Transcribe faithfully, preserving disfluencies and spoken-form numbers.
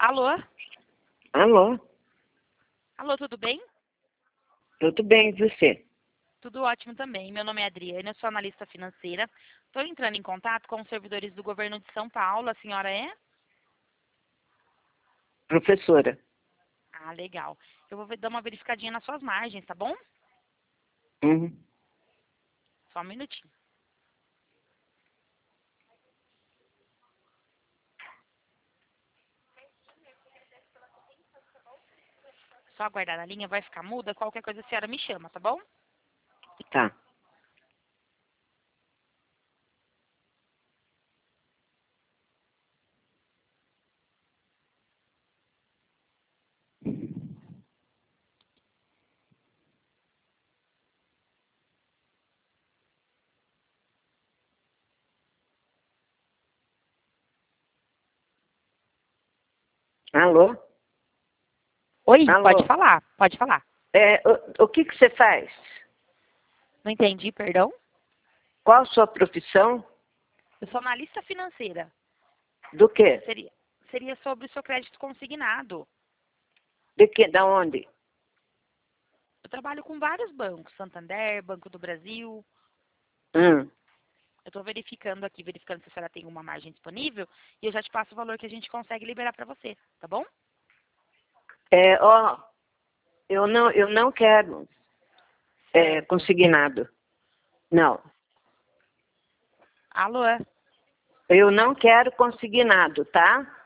Alô? Alô? Alô, tudo bem? Tudo bem, e você? Tudo ótimo também. Meu nome é Adriana, eu sou analista financeira. Estou entrando em contato com os servidores do governo de São Paulo. A senhora é? Professora. Ah, legal. Eu vou ver- dar uma verificadinha nas suas margens, tá bom? Uhum. Só um minutinho. Só aguardar a linha, vai ficar muda. Qualquer coisa a senhora me chama, tá bom? Tá. Alô? Oi, Alô? pode falar, pode falar. É, o, o que que você faz? Não entendi, perdão? Qual a sua profissão? Eu sou analista financeira. Do quê? Seria, seria sobre o seu crédito consignado. De quê? Da onde? Eu trabalho com vários bancos, Santander, Banco do Brasil. Hum. Eu estou verificando aqui, verificando se a senhora tem uma margem disponível e eu já te passo o valor que a gente consegue liberar para você, tá bom? É, ó, eu não, eu não quero é, Certo. consignado. Não. Alô? Eu não quero consignado, tá?